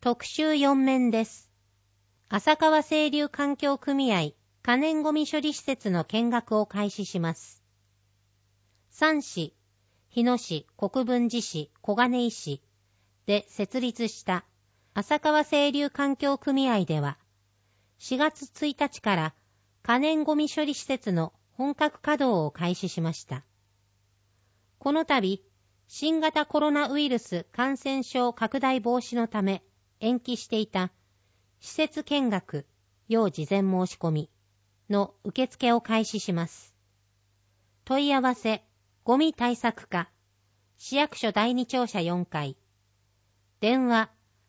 特集4面です。浅川清流環境組合可燃ごみ処理施設の見学を開始します。3市、日野市、国分寺市、小金井市で設立した浅川清流環境組合では、4月1日から可燃ごみ処理施設の本格稼働を開始しました。この度、新型コロナウイルス感染症拡大防止のため延期していた施設見学、要事前申し込みの受付を開始します。問い合わせ、ゴミ対策課、市役所第2庁舎4階、電話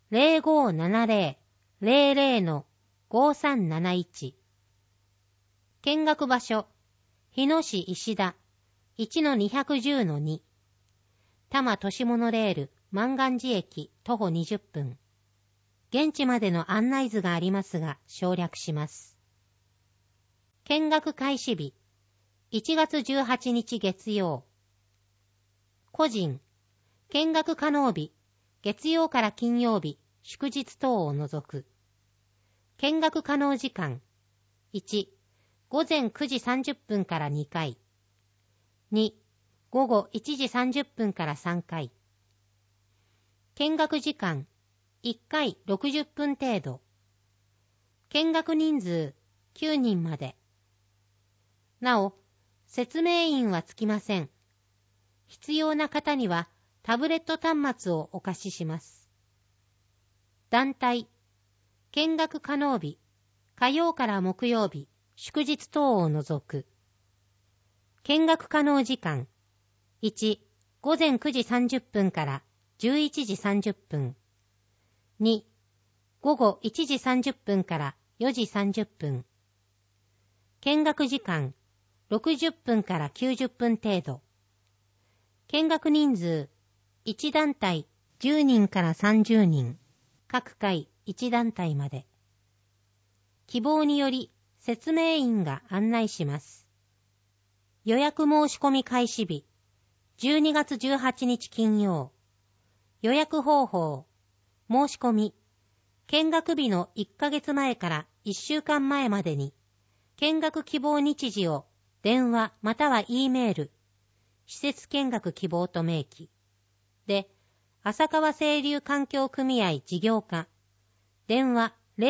0570-00-5371、見学場所、日野市石田 1-210-2、多摩都市モノレール万願寺駅徒歩20分。現地までの案内図がありますが省略します。見学開始日、1月18日月曜。個人、見学可能日、月曜から金曜日、祝日等を除く。見学可能時間、1、午前9時30分から2回。2、午後1時30分から3回。見学時間、1回60分程度。見学人数、9人まで。なお、説明員はつきません。必要な方にはタブレット端末をお貸しします。団体、見学可能日、火曜から木曜日、祝日等を除く。見学可能時間、1、午前9時30分から11時30分。2、午後1時30分から4時30分。見学時間、60分から90分程度。見学人数、1団体10人から30人。各回1団体まで。希望により説明員が案内します。予約申し込み開始日、12月18日金曜。予約方法、申し込み、見学日の1ヶ月前から1週間前までに、見学希望日時を電話または E メール、施設見学希望と明記。で、浅川清流環境組合事業課、電話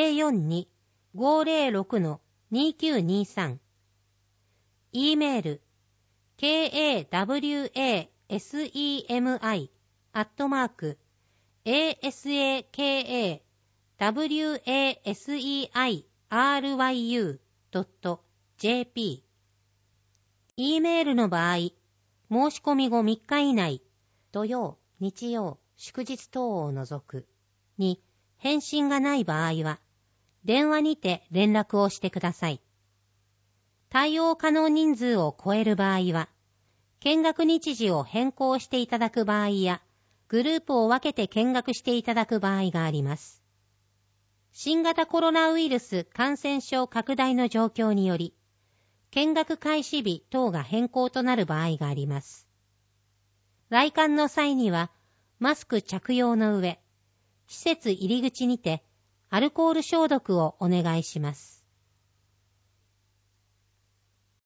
042-506-2923。E メール、kawasei@asekawaseiryu.jp。E メールの場合、申し込み後3日以内、土曜、日曜、祝日等を除くに返信がない場合は、電話にて連絡をしてください。対応可能人数を超える場合は、見学日時を変更していただく場合や、グループを分けて見学していただく場合があります。新型コロナウイルス感染症拡大の状況により、見学開始日等が変更となる場合があります。来館の際には、マスク着用の上、施設入り口にてアルコール消毒をお願いします。